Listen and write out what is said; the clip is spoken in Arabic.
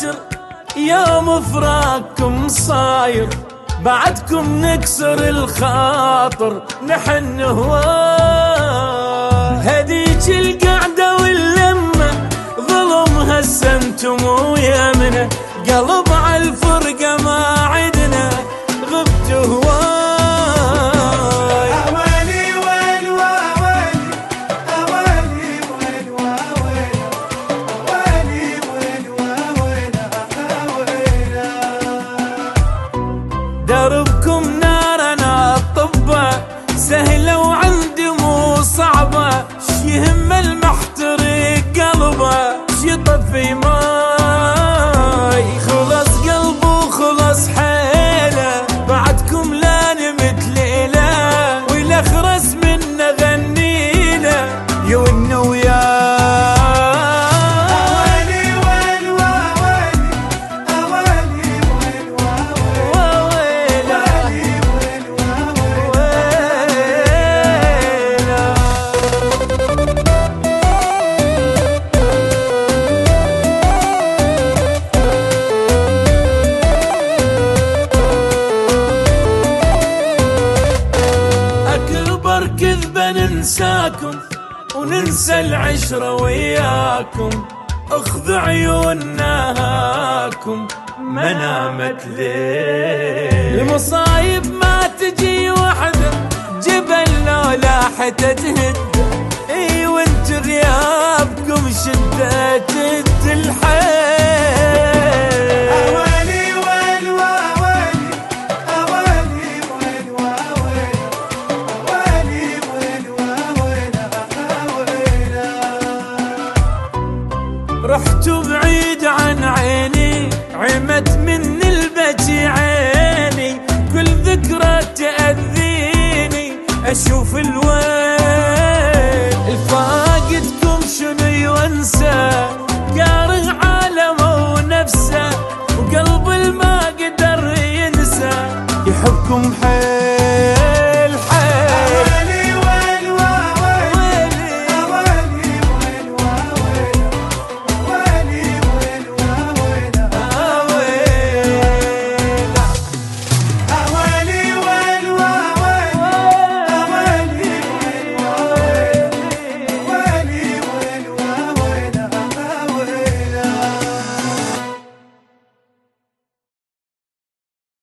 عاشر يوم فراقكم صاير، بعدكم نكسر الخاطر نحن هواي. هديك القعدة واللمة ظلم هسه انتم ويمنا، قلب عالفرقة ما عدنا غبت هواي. دربكم نار انا الطبة سهلة وعندي مو صعبة، ش يهم المحترق قلبه ش يطفي ماي. خلص قلبه خلص حيله بعدكم لا نمت ليلة، والاخرس منا غنينا يونا وياه. كذبة ننساكم وننسى العشرة وياكم، اخذ عيوننا هاكم ما نامت ليل. المصايب ما تجي وحدة جبل لو لاحت تهد، اي وانت غيابكم شدت الحيل. رحت بعيد عن عيني عمت من البكي عيني، كل ذكرى تأذيني أشوف الويل. الفاقدكم شنو وانسى كاره عالمه ونفسه، وقلب ما قدر ينسى يحبكم حيل.